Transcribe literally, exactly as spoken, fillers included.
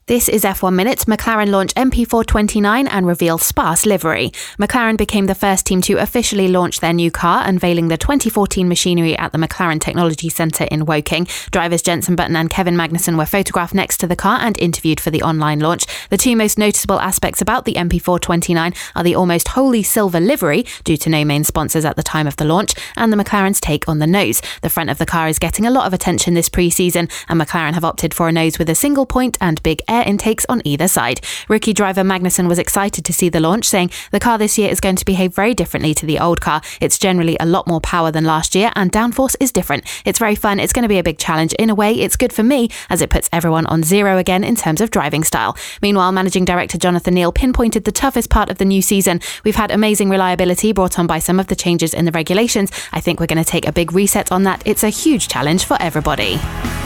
This is F one Minute. McLaren launch M P four twenty-nine and reveal sparse livery. McLaren became the first team to officially launch their new car, unveiling the twenty fourteen machinery at the McLaren Technology Centre in Woking. Drivers Jenson Button and Kevin Magnussen were photographed next to the car and interviewed for the online launch. The two most noticeable aspects about the M P four twenty-nine are the almost wholly silver livery, due to no main sponsors at the time of the launch, and the McLaren's take on the nose. The front of the car is getting a lot of attention this pre-season, and McLaren have opted for a nose with a single point and big air intakes on either side. Rookie driver Magnussen was excited to see the launch, saying the car this year is going to behave very differently to the old car. It's generally a lot more power than last year, and downforce is different. It's very fun. It's going to be a big challenge. In a way, it's good for me, as it puts everyone on zero again in terms of driving style. Meanwhile, managing director Jonathan Neal pinpointed the toughest part of the new season. We've had amazing reliability brought on by some of the changes in the regulations. I think we're going to take a big reset on that. It's a huge challenge for everybody.